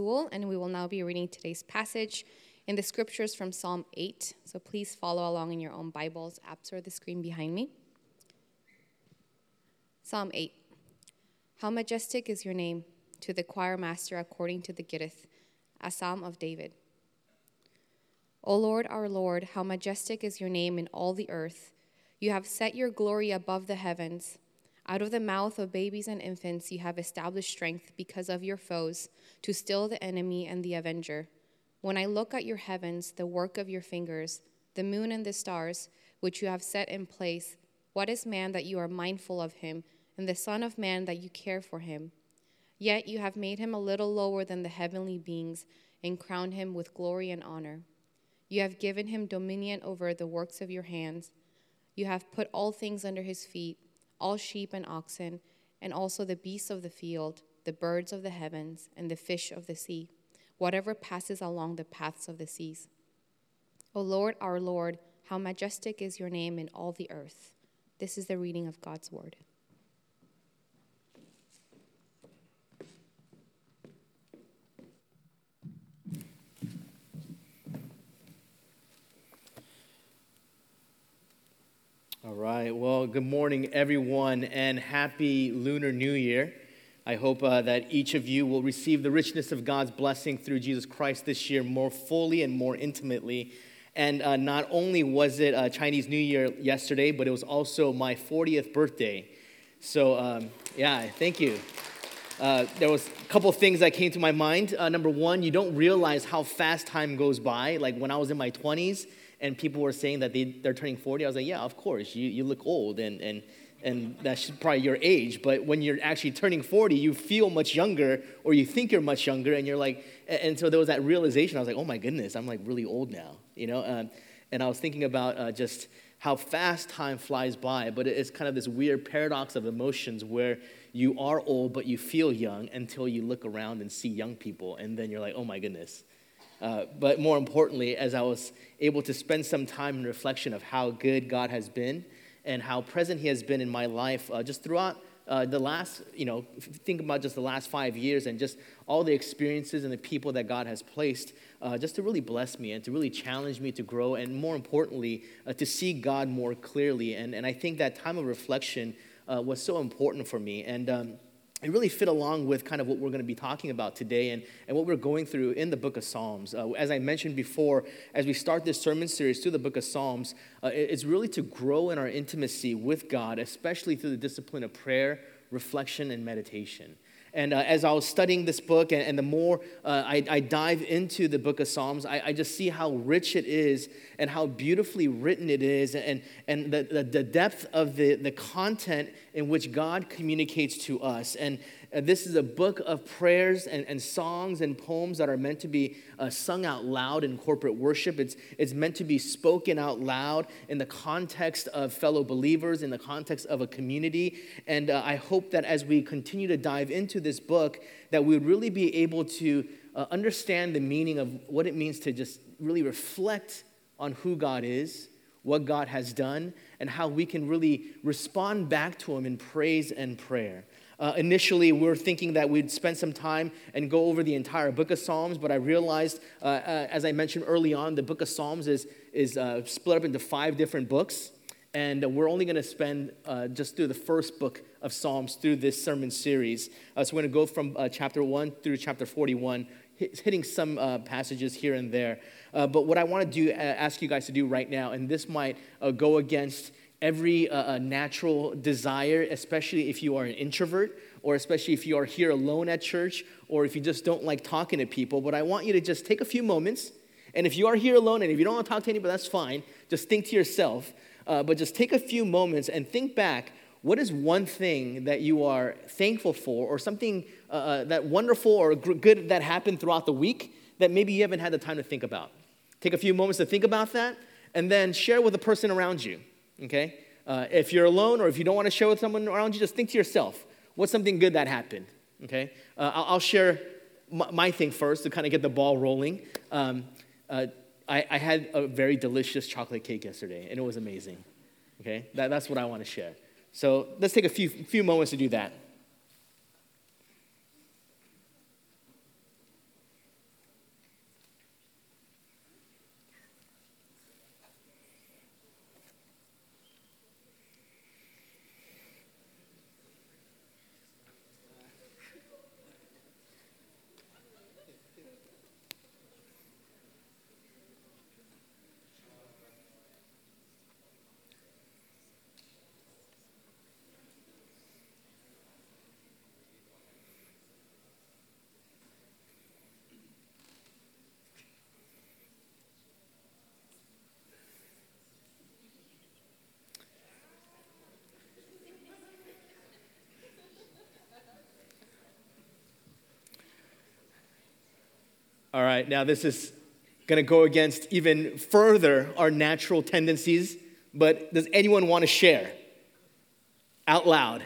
And we will now be reading today's passage in the scriptures from Psalm 8. So please follow along in your own Bibles, apps, or the screen behind me. Psalm 8. How majestic is your name, to the choir master according to the Gittith, a psalm of David. O Lord, our Lord, how majestic is your name in all the earth. You have set your glory above the heavens. Out of the mouth of babies and infants you have established strength because of your foes, to still the enemy and the avenger. When I look at your heavens, the work of your fingers, the moon and the stars, which you have set in place, what is man that you are mindful of him, and the son of man that you care for him? Yet you have made him a little lower than the heavenly beings, and crowned him with glory and honor. You have given him dominion over the works of your hands. You have put all things under his feet, all sheep and oxen, and also the beasts of the field, the birds of the heavens, and the fish of the sea, whatever passes along the paths of the seas. O Lord, our Lord, how majestic is your name in all the earth. This is the reading of God's word. All right, well, good morning, everyone, and happy Lunar New Year. I hope that each of you will receive the richness of God's blessing through Jesus Christ this year more fully and more intimately. And not only was it Chinese New Year yesterday, but it was also my 40th birthday. So, thank you. There was a couple of things that came to my mind. Number one, you don't realize how fast time goes by. Like when I was in my 20s, and people were saying that they're turning 40. I was like, yeah, of course, you look old, and that's probably your age. But when you're actually turning 40, you feel much younger, or you think you're much younger, and you're like, and so there was that realization. I was like, oh my goodness, I'm like really old now, you know? And I was thinking about just how fast time flies by, but it's kind of this weird paradox of emotions where you are old, but you feel young until you look around and see young people, and then you're like, oh my goodness. But more importantly, as I was able to spend some time in reflection of how good God has been and how present he has been in my life just throughout the last, think about just the last 5 years and just all the experiences and the people that God has placed just to really bless me and to really challenge me to grow and more importantly, to see God more clearly. And I think that time of reflection was so important for me. And it really fit along with kind of what we're going to be talking about today and what we're going through in the book of Psalms. As I mentioned before, as we start this sermon series through the book of Psalms, it's really to grow in our intimacy with God, especially through the discipline of prayer, reflection, and meditation. And as I was studying this book, and the more I dive into the book of Psalms, I just see how rich it is and how beautifully written it is and the depth of the content in which God communicates to us. And this is a book of prayers and songs and poems that are meant to be sung out loud in corporate worship. It's meant to be spoken out loud in the context of fellow believers, in the context of a community. And I hope that as we continue to dive into this book, that we would really be able to understand the meaning of what it means to just really reflect on who God is, what God has done, and how we can really respond back to him in praise and prayer. Initially, we were thinking that we'd spend some time and go over the entire book of Psalms, but I realized, as I mentioned early on, the book of Psalms is split up into 5 different books, and we're only going to spend just through the first book of Psalms through this sermon series. So we're going to go from chapter 1 through chapter 41, hitting some passages here and there. But what I want to do, ask you guys to do right now, and this might go against every natural desire, especially if you are an introvert, or especially if you are here alone at church, or if you just don't like talking to people. But I want you to just take a few moments, and if you are here alone, and if you don't want to talk to anybody, that's fine. Just think to yourself, but just take a few moments and think back, what is one thing that you are thankful for, or something that wonderful or good that happened throughout the week that maybe you haven't had the time to think about? Take a few moments to think about that, and then share with the person around you. Okay? If you're alone or if you don't want to share with someone around you, just think to yourself, what's something good that happened? Okay? I'll share my thing first to kind of get the ball rolling. I had a very delicious chocolate cake yesterday, and it was amazing. Okay? That's what I want to share. So let's take a few moments to do that. All right, now this is going to go against even further our natural tendencies, but does anyone want to share? Out loud.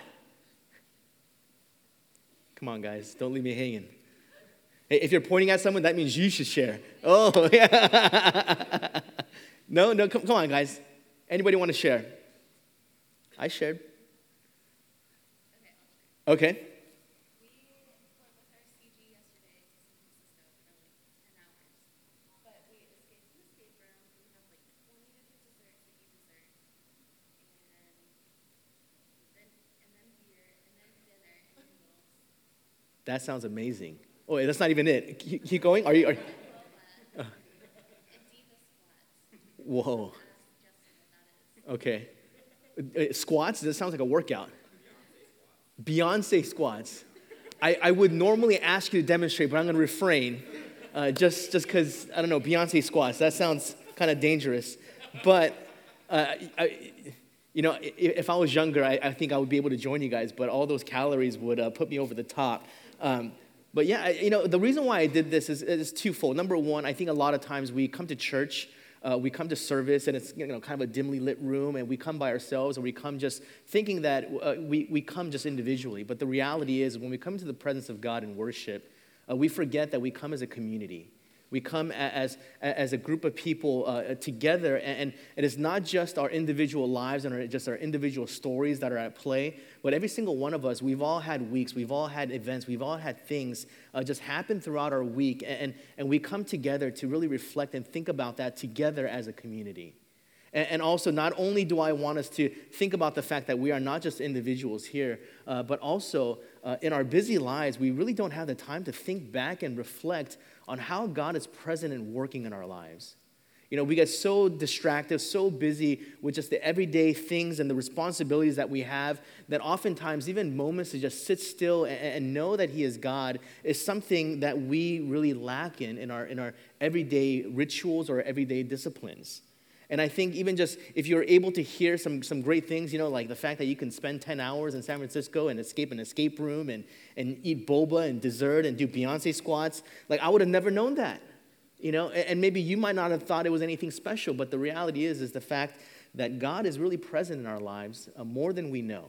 Come on, guys, don't leave me hanging. Hey, if you're pointing at someone, that means you should share. Oh, yeah. No, come on, guys. Anybody want to share? I shared. Okay. That sounds amazing. Oh, wait, that's not even it. Keep going. Are you Whoa. Okay. Squats? That sounds like a workout. Beyonce squats. I would normally ask you to demonstrate, but I'm going to refrain just because, I don't know, Beyonce squats. That sounds kind of dangerous. But, if I was younger, I think I would be able to join you guys, but all those calories would put me over the top. But yeah, the reason why I did this is twofold. Number one, I think a lot of times we come to church, we come to service, and it's kind of a dimly lit room, and we come by ourselves, and we come just thinking that we come just individually. But the reality is, when we come to the presence of God in worship, we forget that we come as a community. We come as a group of people together, and it is not just our individual lives and just our individual stories that are at play, but every single one of us, we've all had weeks, we've all had events, we've all had things just happen throughout our week, and we come together to really reflect and think about that together as a community. And also, not only do I want us to think about the fact that we are not just individuals here, but also in our busy lives, we really don't have the time to think back and reflect on how God is present and working in our lives. We get so distracted, so busy with just the everyday things and the responsibilities that we have that oftentimes even moments to just sit still and know that He is God is something that we really lack in our everyday rituals or everyday disciplines. And I think even just if you're able to hear some great things, like the fact that you can spend 10 hours in San Francisco and escape an escape room and eat boba and dessert and do Beyonce squats, like I would have never known that. And maybe you might not have thought it was anything special, but the reality is the fact that God is really present in our lives more than we know.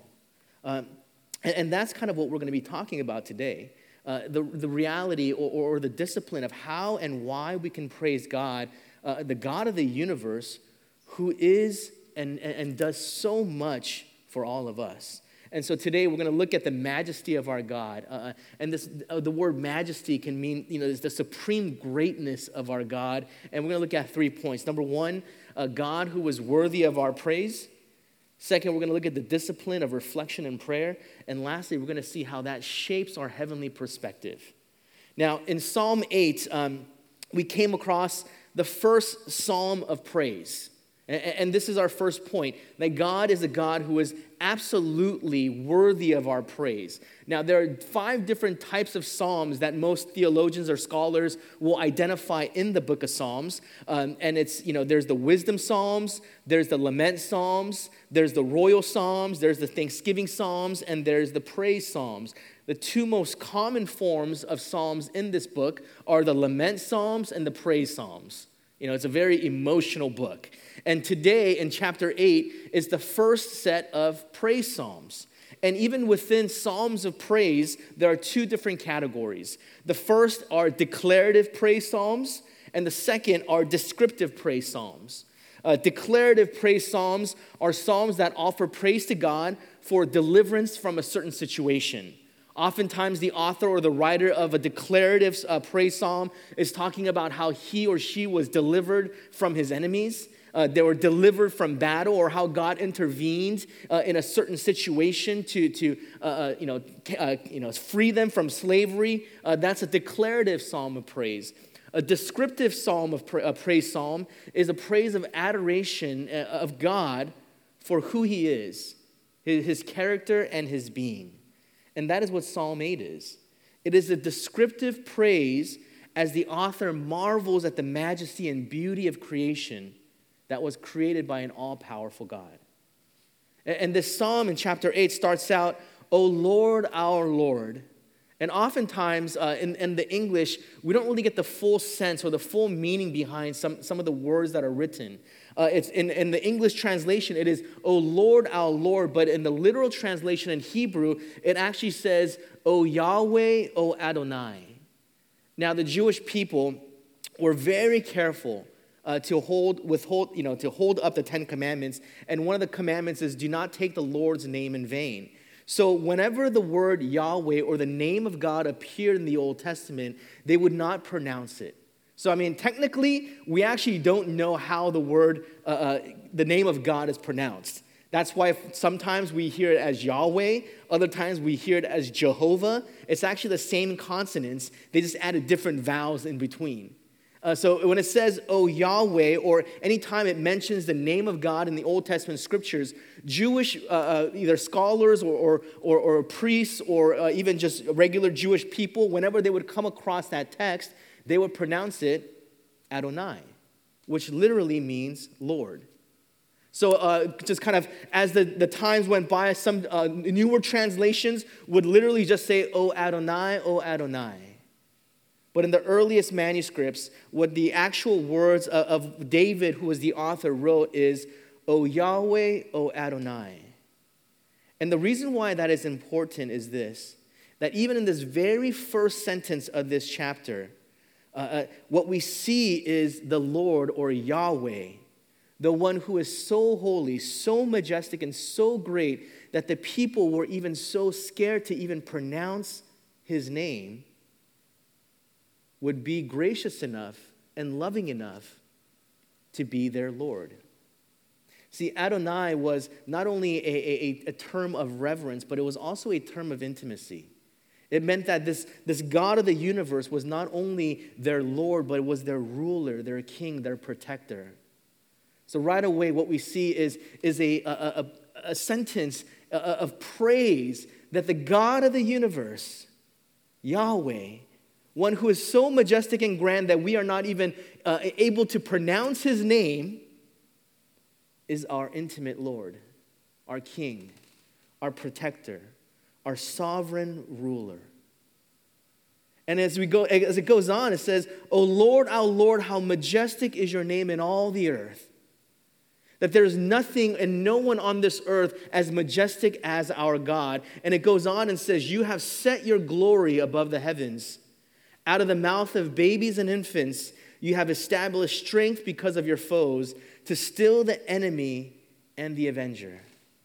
And that's kind of what we're going to be talking about today. The reality or the discipline of how and why we can praise God, the God of the universe, who is and does so much for all of us. And so today we're going to look at the majesty of our God. And the word majesty can mean, is the supreme greatness of our God. And we're going to look at 3 points. Number one, a God who is worthy of our praise. Second, we're going to look at the discipline of reflection and prayer. And lastly, we're going to see how that shapes our heavenly perspective. Now, in Psalm 8, we came across the first psalm of praise. And this is our first point, that God is a God who is absolutely worthy of our praise. Now, there are 5 different types of psalms that most theologians or scholars will identify in the book of Psalms. And it's, there's the wisdom psalms, there's the lament psalms, there's the royal psalms, there's the thanksgiving psalms, and there's the praise psalms. The 2 most common forms of psalms in this book are the lament psalms and the praise psalms. It's a very emotional book. And today in chapter 8 is the first set of praise psalms. And even within psalms of praise, there are 2 different categories. The first are declarative praise psalms, and the second are descriptive praise psalms. Declarative praise psalms are psalms that offer praise to God for deliverance from a certain situation. Oftentimes, the author or the writer of a declarative praise psalm is talking about how he or she was delivered from his enemies. They were delivered from battle, or how God intervened in a certain situation to free them from slavery. That's a declarative psalm of praise. A descriptive psalm of praise psalm is a praise of adoration of God for who He is, His character and His being. And that is what Psalm 8 is. It is a descriptive praise as the author marvels at the majesty and beauty of creation that was created by an all-powerful God. And this psalm in chapter 8 starts out, O Lord, our Lord. And oftentimes in the English, we don't really get the full sense or the full meaning behind some of the words that are written. It's in the English translation, it is, O Lord, our Lord. But in the literal translation in Hebrew, it actually says, O Yahweh, O Adonai. Now, the Jewish people were very careful to hold up the Ten Commandments. And one of the commandments is, do not take the Lord's name in vain. So whenever the word Yahweh or the name of God appeared in the Old Testament, they would not pronounce it. So, technically, we actually don't know how the name of God is pronounced. That's why sometimes we hear it as Yahweh, other times we hear it as Jehovah. It's actually the same consonants, they just added different vowels in between. So when it says, oh, Yahweh, or anytime it mentions the name of God in the Old Testament scriptures, Jewish either scholars or priests or even just regular Jewish people, whenever they would come across that text, they would pronounce it Adonai, which literally means Lord. So just kind of as the times went by, some newer translations would literally just say, oh, Adonai, oh, Adonai. But in the earliest manuscripts, what the actual words of David, who was the author, wrote is, O Yahweh, O Adonai. And the reason why that is important is this, that even in this very first sentence of this chapter, what we see is the Lord, or Yahweh, the one who is so holy, so majestic, and so great that the people were even so scared to even pronounce his name, would be gracious enough and loving enough to be their Lord. See, Adonai was not only a term of reverence, but it was also a term of intimacy. It meant that this God of the universe was not only their Lord, but it was their ruler, their king, their protector. So right away, what we see is a sentence of praise that the God of the universe, Yahweh, one who is so majestic and grand that we are not even able to pronounce his name, is our intimate Lord, our King, our protector, our sovereign ruler. And as it goes on, it says, O Lord, our Lord, how majestic is your name in all the earth. That there is nothing and no one on this earth as majestic as our God. And it goes on and says, you have set your glory above the heavens. Out of the mouth of babies and infants, you have established strength because of your foes to still the enemy and the avenger.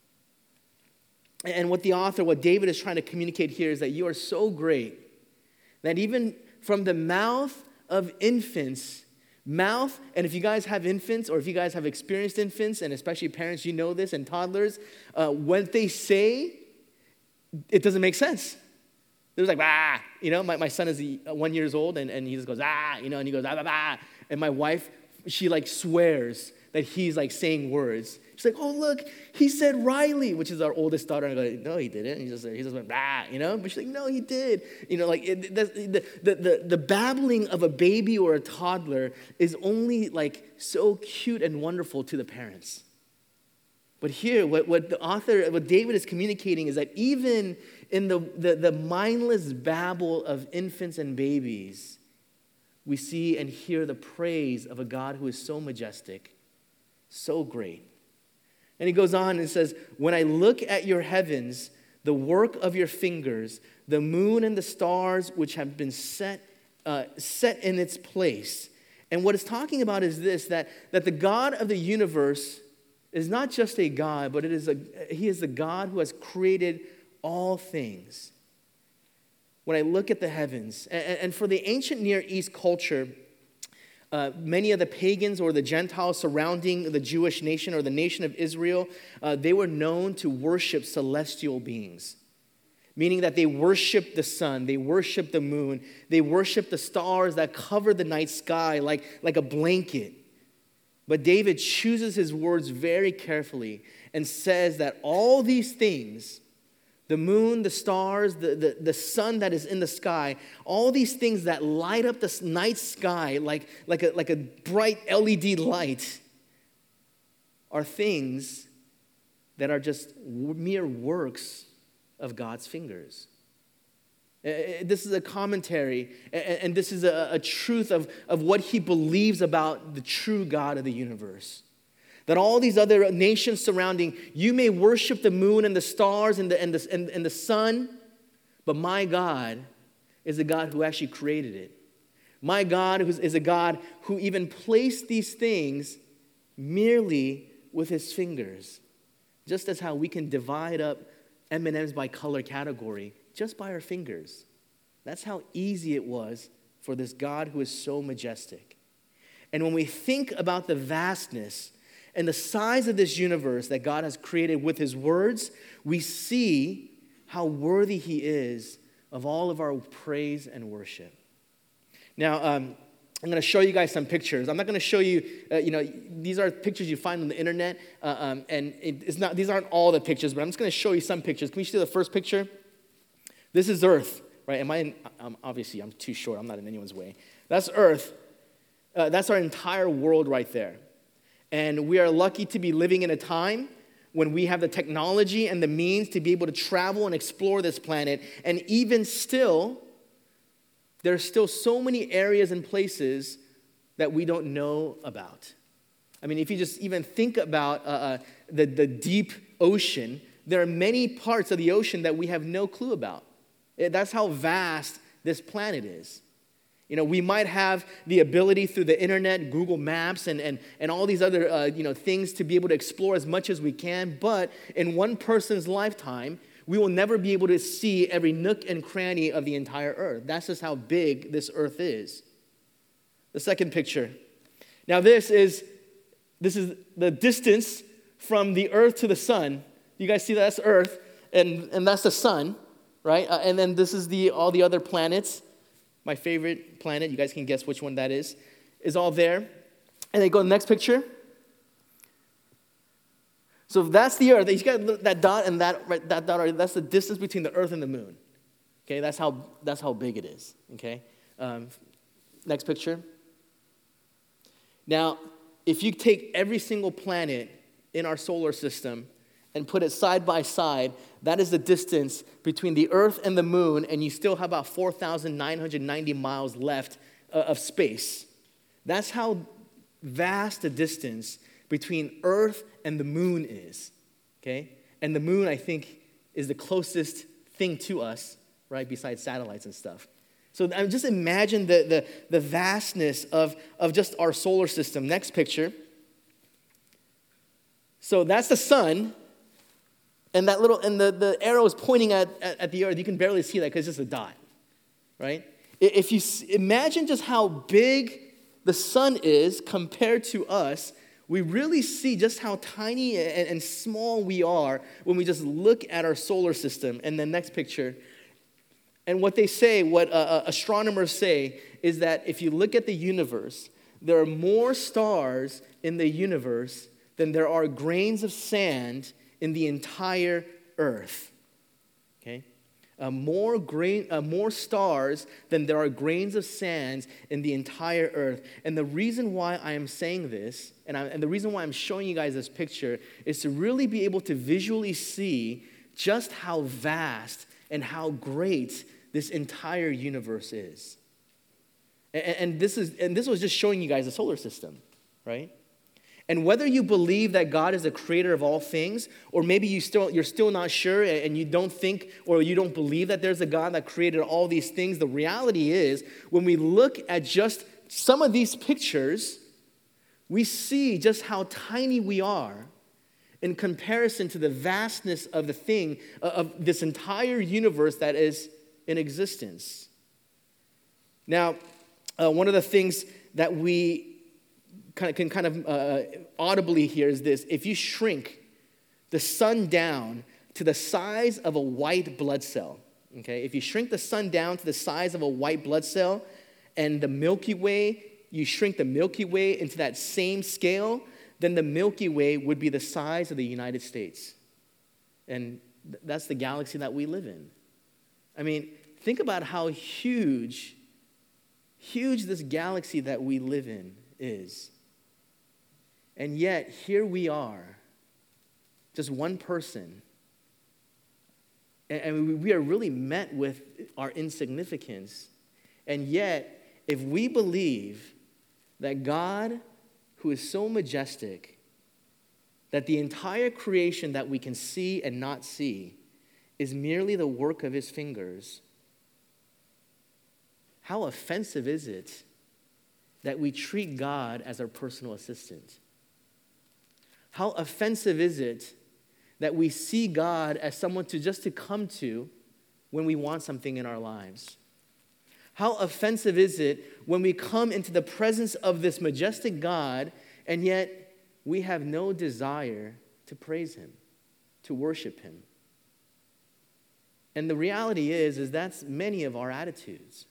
And what David is trying to communicate here is that you are so great that even from the mouth of infants, and if you guys have infants or if you guys have experienced infants, and especially parents, you know this, and toddlers, what they say, it doesn't make sense. It was like, ah, my son is 1 year old, and he just goes, ah, and he goes, ah, bah, bah. And my wife, she like swears that he's like saying words. She's like, oh, look, he said Riley, which is our oldest daughter. And I go, no, he didn't. He just went, bah, But she's like, no, he did. The babbling of a baby or a toddler is only like so cute and wonderful to the parents. But here, what David is communicating is that even in the mindless babble of infants and babies, we see and hear the praise of a God who is so majestic, so great. And he goes on and says, when I look at your heavens, the work of your fingers, the moon and the stars which have been set in its place. And what it's talking about is this, that the God of the universe is not just a God, but he is the God who has created all things. When I look at the heavens, and for the ancient Near East culture, many of the pagans or the Gentiles surrounding the Jewish nation or the nation of Israel, they were known to worship celestial beings, meaning that they worshiped the sun, they worshiped the moon, they worshiped the stars that covered the night sky like a blanket. But David chooses his words very carefully and says that all these things, the moon, the stars, the sun that is in the sky, all these things that light up the night sky like a bright LED light, are things that are just mere works of God's fingers. This is a commentary, and this is a truth of what he believes about the true God of the universe. That all these other nations surrounding, you may worship the moon and the stars and the sun, but my God is a God who actually created it. My God is a God who even placed these things merely with his fingers. Just as how we can divide up M&Ms by color category just by our fingers. That's how easy it was for this God who is so majestic. And when we think about the vastness and the size of this universe that God has created with his words, we see how worthy he is of all of our praise and worship. Now, I'm going to show you guys some pictures. I'm not going to show you, these are pictures you find on the internet, and these aren't all the pictures, but I'm just going to show you some pictures. Can we see the first picture? This is Earth, right? Obviously, I'm too short. I'm not in anyone's way. That's Earth. That's our entire world right there. And we are lucky to be living in a time when we have the technology and the means to be able to travel and explore this planet. And even still, there are still so many areas and places that we don't know about. I mean, if you just even think about the deep ocean, there are many parts of the ocean that we have no clue about. That's how vast this planet is. We might have the ability through the internet, Google Maps, and all these other things to be able to explore as much as we can. But in one person's lifetime, we will never be able to see every nook and cranny of the entire earth. That's just how big this earth is. The second picture. Now this is the distance from the earth to the sun. You guys see that? That's Earth, and that's the sun, right? And then this is all the other planets. My favorite planet, you guys can guess which one that is all there. And then go to the next picture. So that's the Earth. You got that dot and that dot. That's the distance between the Earth and the moon. Okay, that's how big it is. Okay, next picture. Now, if you take every single planet in our solar system and put it side by side, that is the distance between the Earth and the moon, and you still have about 4,990 miles left of space. That's how vast the distance between Earth and the moon is, okay? And the moon, I think, is the closest thing to us, right, besides satellites and stuff. So just imagine the vastness of just our solar system. Next picture. So that's the sun, and the arrow is pointing at the Earth. You can barely see that because it's just a dot, right? If you imagine just how big the sun is compared to us, we really see just how tiny and small we are when we just look at our solar system. And the next picture. And what astronomers say is that if you look at the universe, there are more stars in the universe than there are grains of sand in the entire earth. Okay? More stars than there are grains of sand in the entire earth. And the reason why I am saying this, and the reason why I'm showing you guys this picture, is to really be able to visually see just how vast and how great this entire universe is. And this was just showing you guys the solar system, right? And whether you believe that God is the creator of all things, or maybe you're still not sure and you don't think or you don't believe that there's a God that created all these things, the reality is when we look at just some of these pictures, we see just how tiny we are in comparison to the vastness of the thing, of this entire universe that is in existence. Now, one of the things that we can audibly hear is this: if you shrink the sun down to the size of a white blood cell, okay? If you shrink the sun down to the size of a white blood cell, and the Milky Way, you shrink the Milky Way into that same scale, then the Milky Way would be the size of the United States. And that's the galaxy that we live in. I mean, think about how huge this galaxy that we live in is. And yet, here we are, just one person And we are really met with our insignificance. And yet, if we believe that God, who is so majestic, that the entire creation that we can see and not see is merely the work of his fingers, how offensive is it that we treat God as our personal assistant? How offensive is it that we see God as someone to come to when we want something in our lives? How offensive is it when we come into the presence of this majestic God and yet we have no desire to praise him, to worship him? And the reality is that's many of our attitudes.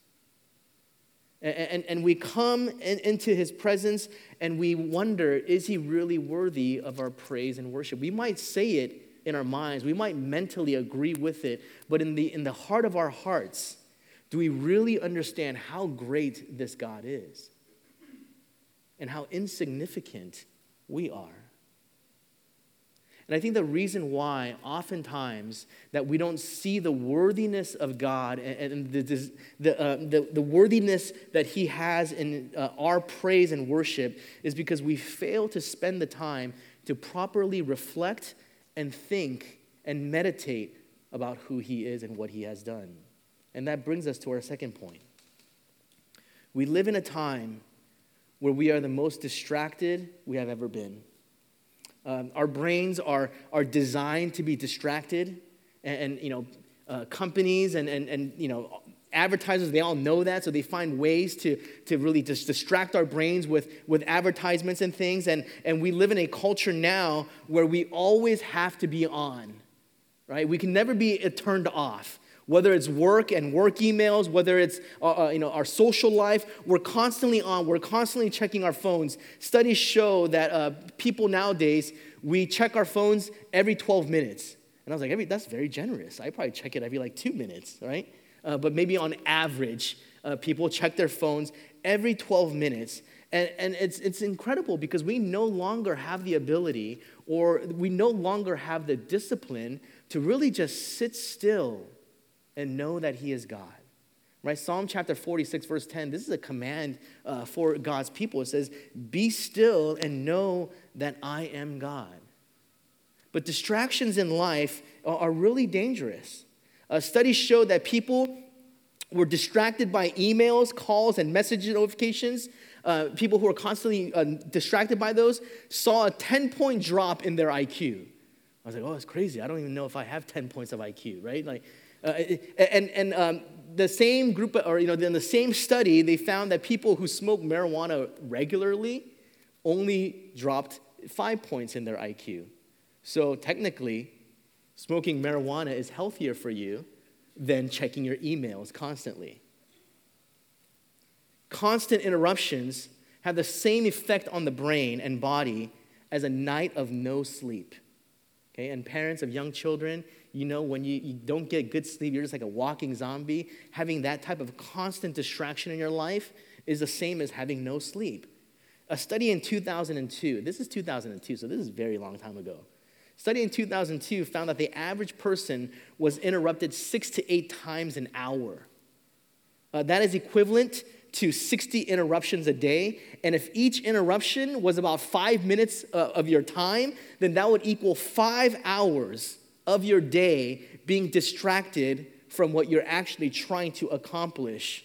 And we come into his presence and we wonder, is he really worthy of our praise and worship? We might say it in our minds. We might mentally agree with it. But in the heart of our hearts, do we really understand how great this God is? And how insignificant we are? And I think the reason why oftentimes that we don't see the worthiness of God and the worthiness that he has in our praise and worship is because we fail to spend the time to properly reflect and think and meditate about who he is and what he has done. And that brings us to our second point. We live in a time where we are the most distracted we have ever been. Our brains are designed to be distracted, and companies and advertisers, they all know that, so they find ways to really just distract our brains with advertisements and things, and we live in a culture now where we always have to be on, right? We can never be turned off. Whether it's work and work emails, whether it's our social life, we're constantly on. We're constantly checking our phones. Studies show that people nowadays, we check our phones every 12 minutes. And I was like, that's very generous. I probably check it every 2 minutes, right? But maybe on average, people check their phones every 12 minutes. And it's incredible because we no longer have the ability or we no longer have the discipline to really just sit still and know that he is God, right? Psalm chapter 46, verse 10, this is a command for God's people. It says, be still and know that I am God. But distractions in life are really dangerous. Studies show that people were distracted by emails, calls, and message notifications. People who are constantly distracted by those saw a 10-point drop in their IQ. I was like, oh, that's crazy. I don't even know if I have 10 points of IQ, right? The same group, in the same study, they found that people who smoke marijuana regularly only dropped 5 points in their IQ. So technically, smoking marijuana is healthier for you than checking your emails constantly. Constant interruptions have the same effect on the brain and body as a night of no sleep. Okay, and parents of young children, when you don't get good sleep, you're just like a walking zombie. Having that type of constant distraction in your life is the same as having no sleep. A study in 2002, this is 2002, so this is a very long time ago. A study in 2002 found that the average person was interrupted 6 to 8 times an hour. That is equivalent to 60 interruptions a day. And if each interruption was about 5 minutes of your time, then that would equal 5 hours of your day being distracted from what you're actually trying to accomplish.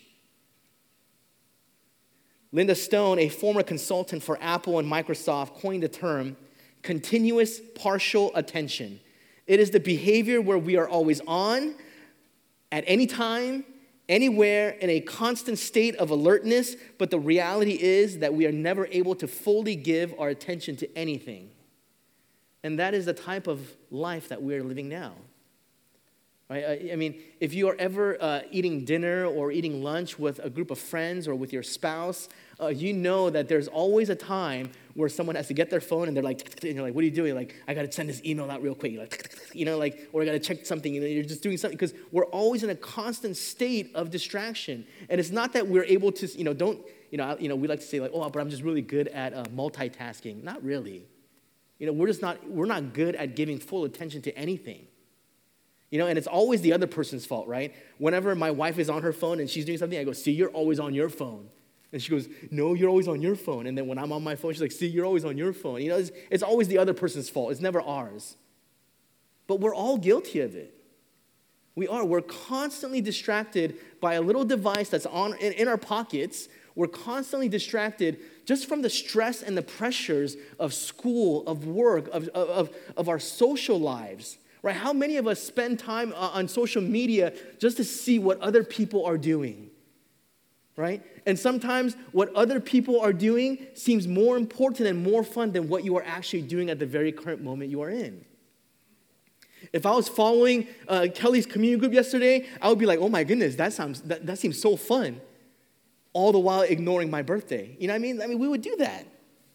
Linda Stone, a former consultant for Apple and Microsoft, coined the term continuous partial attention. It is the behavior where we are always on, at any time, anywhere, in a constant state of alertness, but the reality is that we are never able to fully give our attention to anything. And that is the type of life that we are living now. Right? I mean, if you are ever eating dinner or eating lunch with a group of friends or with your spouse, you know that there's always a time where someone has to get their phone and they're like, and you're like, what are you doing? Like, I got to send this email out real quick. You're like, or I got to check something. You're just doing something because we're always in a constant state of distraction. And it's not that we're able to, we like to say like, oh, but I'm just really good at multitasking. Not really. We're not good at giving full attention to anything. And it's always the other person's fault, right? Whenever my wife is on her phone and she's doing something, I go, see, you're always on your phone. And she goes, no, you're always on your phone. And then when I'm on my phone, she's like, see, you're always on your phone. It's always the other person's fault. It's never ours. But we're all guilty of it. We are. We're constantly distracted by a little device that's in our pockets. We're constantly distracted just from the stress and the pressures of school, of work, of our social lives. Right? How many of us spend time on social media just to see what other people are doing? Right? And sometimes what other people are doing seems more important and more fun than what you are actually doing at the very current moment you are in. If I was following Kelly's community group yesterday, I would be like, oh my goodness, that seems so fun. All the while ignoring my birthday. You know what I mean, we would do that.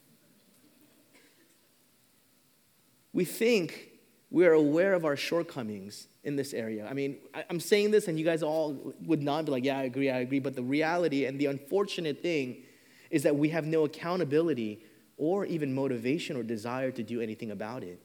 We think we are aware of our shortcomings in this area. I mean, I'm saying this and you guys all would not be like, yeah, I agree. But the reality and the unfortunate thing is that we have no accountability or even motivation or desire to do anything about it.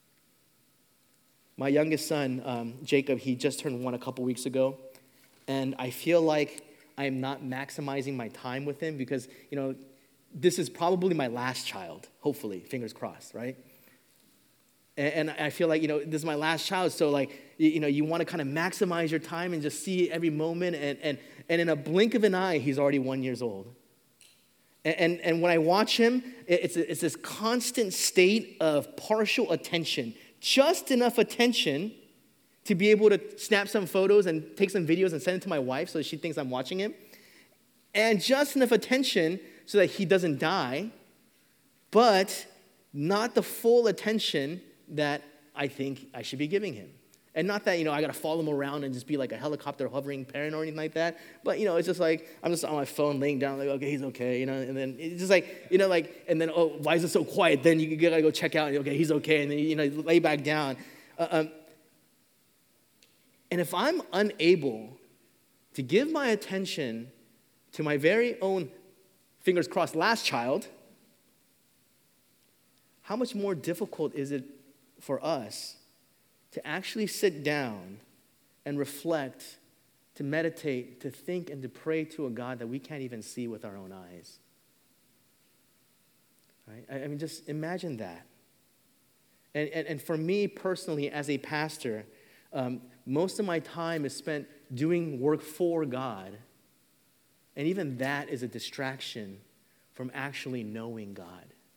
My youngest son, Jacob, he just turned 1 a couple weeks ago. And I feel like I am not maximizing my time with him because, this is probably my last child, hopefully, fingers crossed, right? And I feel like, this is my last child, so you want to kind of maximize your time and just see every moment. And in a blink of an eye, he's already 1 year old. And when I watch him, it's this constant state of partial attention, just enough attention to be able to snap some photos and take some videos and send it to my wife so that she thinks I'm watching him. And just enough attention so that he doesn't die, but not the full attention that I think I should be giving him. And not that, I got to follow him around and just be like a helicopter hovering parent or anything like that. But, it's just like, I'm just on my phone laying down, like, okay, he's okay, and then it's just like, and then, oh, why is it so quiet? Then you got to go check out, and okay, he's okay, and then, lay back down. And if I'm unable to give my attention to my very own, fingers crossed, last child, how much more difficult is it for us to actually sit down and reflect, to meditate, to think, and to pray to a God that we can't even see with our own eyes? Right? I mean, just imagine that. And for me personally, as a pastor, most of my time is spent doing work for God. And even that is a distraction from actually knowing God.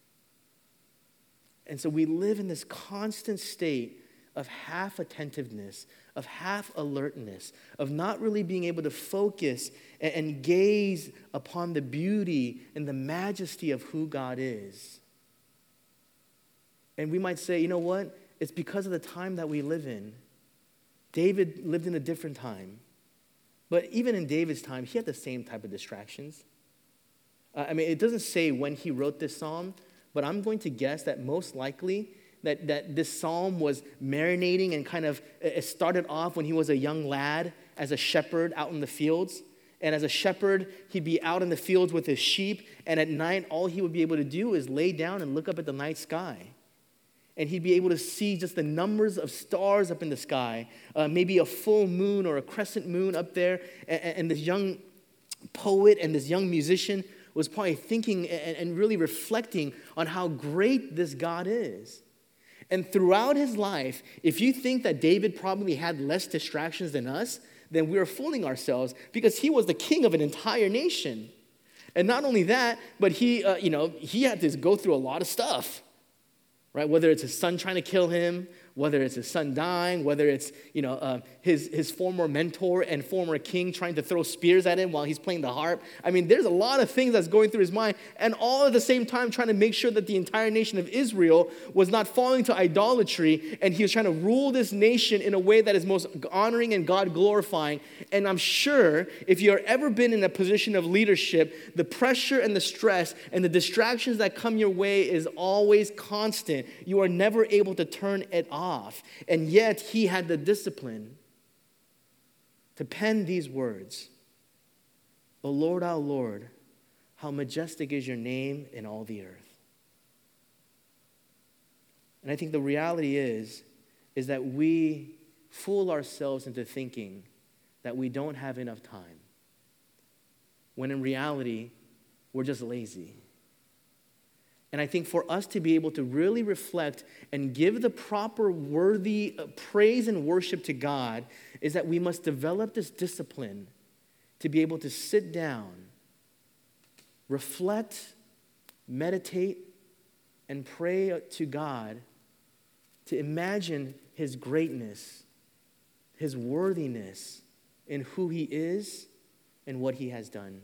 And so we live in this constant state of half attentiveness, of half alertness, of not really being able to focus and gaze upon the beauty and the majesty of who God is. And we might say, you know what? It's because of the time that we live in. David lived in a different time. But even in David's time, he had the same type of distractions. It doesn't say when he wrote this psalm, but I'm going to guess that most likely that this psalm was marinating and kind of, it started off when he was a young lad as a shepherd out in the fields. And as a shepherd, he'd be out in the fields with his sheep, and at night, all he would be able to do is lay down and look up at the night sky. And he'd be able to see just the numbers of stars up in the sky, maybe a full moon or a crescent moon up there. And this young poet and this young musician was probably thinking and really reflecting on how great this God is. And throughout his life, if you think that David probably had less distractions than us, then we are fooling ourselves, because he was the king of an entire nation. And not only that, but he had to go through a lot of stuff. Right? Whether it's his son trying to kill him, whether it's his son dying, whether it's his former mentor and former king trying to throw spears at him while he's playing the harp. I mean, there's a lot of things that's going through his mind, and all at the same time trying to make sure that the entire nation of Israel was not falling to idolatry, and he was trying to rule this nation in a way that is most honoring and God glorifying. And I'm sure if you've ever been in a position of leadership, the pressure and the stress and the distractions that come your way is always constant. You are never able to turn it off. And yet he had the discipline to pen these words. O Lord, our Lord, how majestic is your name in all the earth. And I think the reality is that we fool ourselves into thinking that we don't have enough time, when in reality, we're just lazy. And I think for us to be able to really reflect and give the proper worthy praise and worship to God is that we must develop this discipline to be able to sit down, reflect, meditate, and pray to God, to imagine his greatness, his worthiness in who he is and what he has done.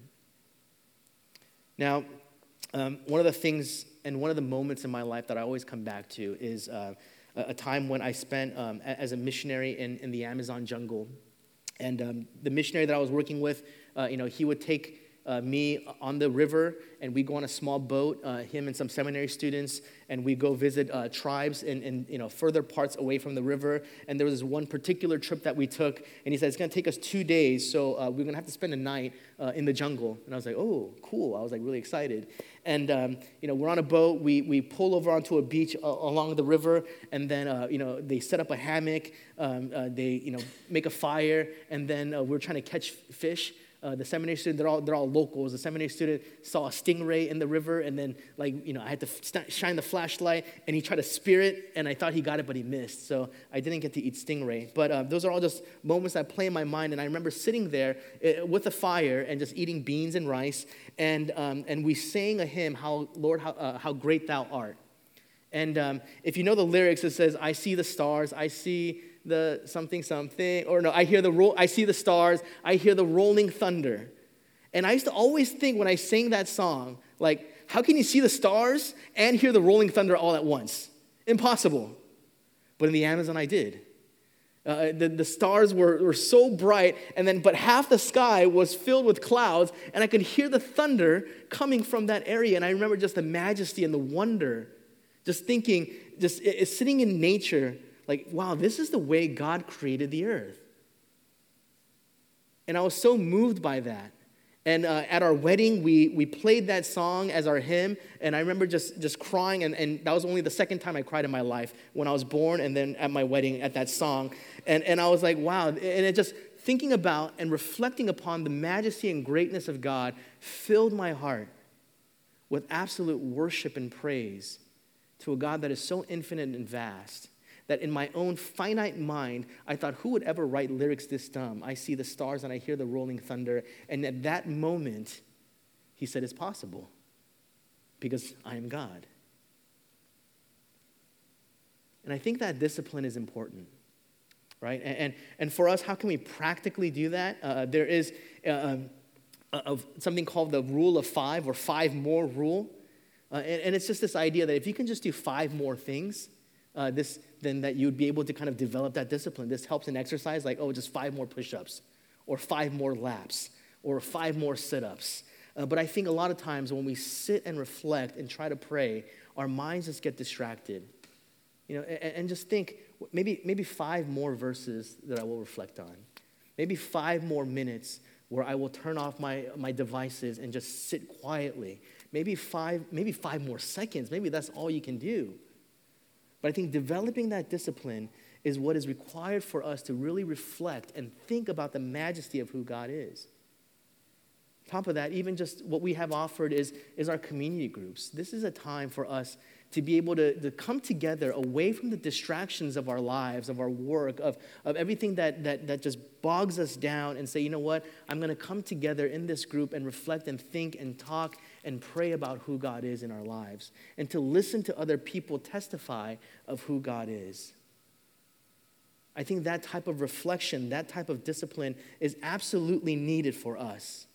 Now, one of the things and one of the moments in my life that I always come back to is a time when I spent as a missionary in the Amazon jungle. And the missionary that I was working with, he would take me on the river, and we go on a small boat, him and some seminary students, and we go visit tribes in further parts away from the river. And there was this one particular trip that we took, and he said, it's going to take us 2 days, so we're going to have to spend a night in the jungle. And I was like, oh, cool. I was like really excited. And, we're on a boat. We pull over onto a beach along the river, and then, they set up a hammock. They, make a fire, and then we're trying to catch fish. The seminary student, they're all locals. The seminary student saw a stingray in the river, and then, I had to shine the flashlight, and he tried to spear it, and I thought he got it, but he missed. So I didn't get to eat stingray. But those are all just moments that play in my mind, and I remember sitting there with a fire and just eating beans and rice, and we sang a hymn, how great thou art. And if you know the lyrics, it says, I see the stars, I see the something, or no, I see the stars, I hear the rolling thunder. And I used to always think when I sang that song, like, how can you see the stars and hear the rolling thunder all at once? Impossible. But in the Amazon, I did. The stars were so bright, but half the sky was filled with clouds, and I could hear the thunder coming from that area. And I remember just the majesty and the wonder, just thinking, sitting in nature, like, wow, this is the way God created the earth. And I was so moved by that. And at our wedding, we played that song as our hymn, and I remember just crying, and that was only the second time I cried in my life, when I was born and then at my wedding at that song. And I was like, wow, and it just thinking about and reflecting upon the majesty and greatness of God filled my heart with absolute worship and praise to a God that is so infinite and vast, that in my own finite mind, I thought, who would ever write lyrics this dumb? I see the stars and I hear the rolling thunder. And at that moment, he said, it's possible, because I am God. And I think that discipline is important, right? And for us, how can we practically do that? There is something called the rule of 5, or 5 more rule. And it's just this idea that if you can just do 5 more things, then that you would be able to kind of develop that discipline. This helps in exercise, like, just 5 more push-ups, or 5 more laps, or 5 more sit-ups. But I think a lot of times when we sit and reflect and try to pray, our minds just get distracted. And just think, maybe 5 more verses that I will reflect on. Maybe 5 more minutes where I will turn off my devices and just sit quietly. Maybe 5 more seconds. Maybe that's all you can do. But I think developing that discipline is what is required for us to really reflect and think about the majesty of who God is. On top of that, even just what we have offered is our community groups. This is a time for us to be able to come together away from the distractions of our lives, of our work, of everything that just bogs us down, and say, you know what, I'm going to come together in this group and reflect and think and talk and pray about who God is in our lives, and to listen to other people testify of who God is. I think that type of reflection, that type of discipline is absolutely needed for us.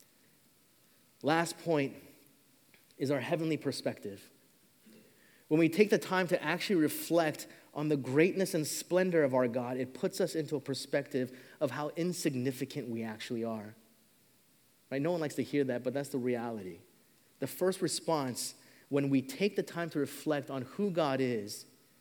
Last point is our heavenly perspective. When we take the time to actually reflect on the greatness and splendor of our God, it puts us into a perspective of how insignificant we actually are. Right? No one likes to hear that, but that's the reality. The first response when we take the time to reflect on who God is,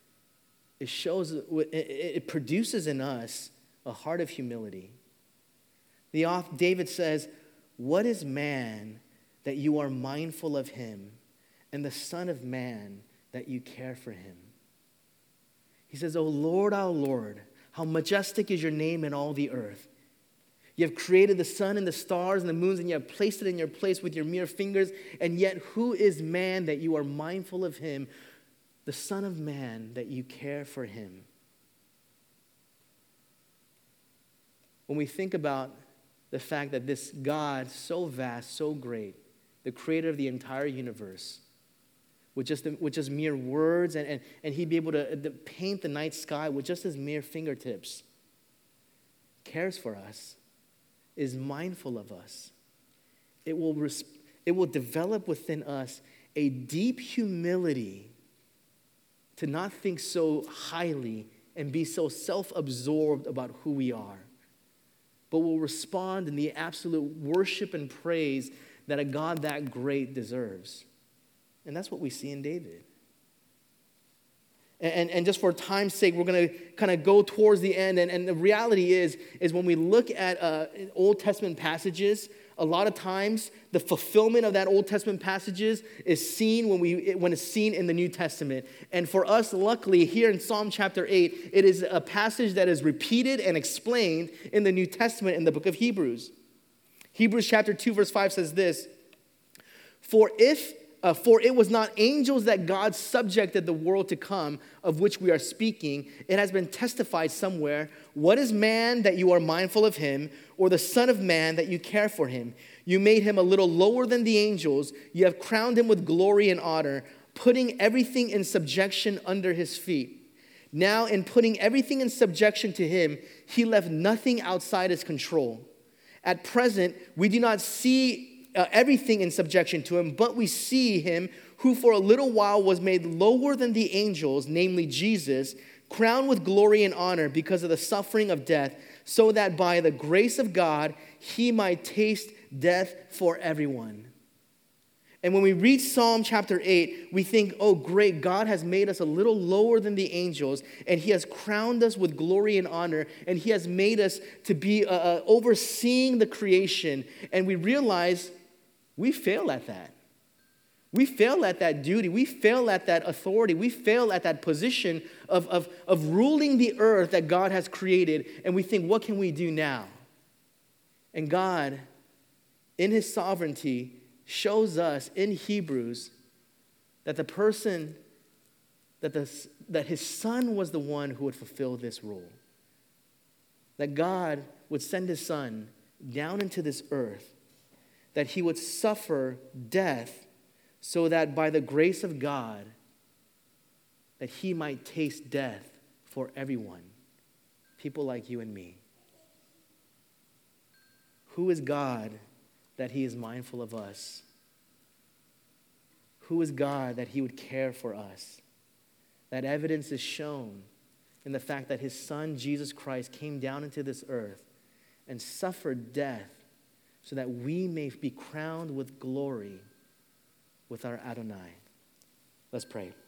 it produces in us a heart of humility. David says, "What is man that you are mindful of him, and the Son of Man that you care for him?" He says, "O Lord, How majestic is your name in all the earth. You have created the sun and the stars and the moons, and you have placed it in your place with your mere fingers. And yet, who is man that you are mindful of him, the Son of Man that you care for him? When we think about the fact that this God, so vast, so great, the creator of the entire universe, with just mere words, and he'd be able to paint the night sky with just his mere fingertips, cares for us, is mindful of us. It will develop within us a deep humility to not think so highly and be so self-absorbed about who we are, but will respond in the absolute worship and praise that a God that great deserves. And that's what we see in David. And just for time's sake, we're going to kind of go towards the end. And the reality is when we look at Old Testament passages, a lot of times the fulfillment of that Old Testament passages is seen when it's seen in the New Testament. And for us, luckily, here in Psalm chapter 8, it is a passage that is repeated and explained in the New Testament in the book of Hebrews. Hebrews chapter 2, verse 5 says this, For it was not angels that God subjected the world to come, of which we are speaking. It has been testified somewhere. What is man that you are mindful of him, or the Son of Man that you care for him? You made him a little lower than the angels. You have crowned him with glory and honor, putting everything in subjection under his feet. Now, in putting everything in subjection to him, he left nothing outside his control. At present, we do not see everything in subjection to him, but we see him who for a little while was made lower than the angels, namely Jesus, crowned with glory and honor because of the suffering of death, so that by the grace of God he might taste death for everyone. And when we read Psalm chapter 8, we think, oh great, God has made us a little lower than the angels, and he has crowned us with glory and honor, and he has made us to be overseeing the creation. And we realize we fail at that. We fail at that duty. We fail at that authority. We fail at that position of ruling the earth that God has created. And we think, what can we do now? And God, in his sovereignty, shows us in Hebrews that that his son was the one who would fulfill this role. That God would send his son down into this earth, that he would suffer death so that by the grace of God, that he might taste death for everyone, people like you and me. Who is God that he is mindful of us? Who is God that he would care for us? That evidence is shown in the fact that his son, Jesus Christ, came down into this earth and suffered death so that we may be crowned with glory with our Adonai. Let's pray.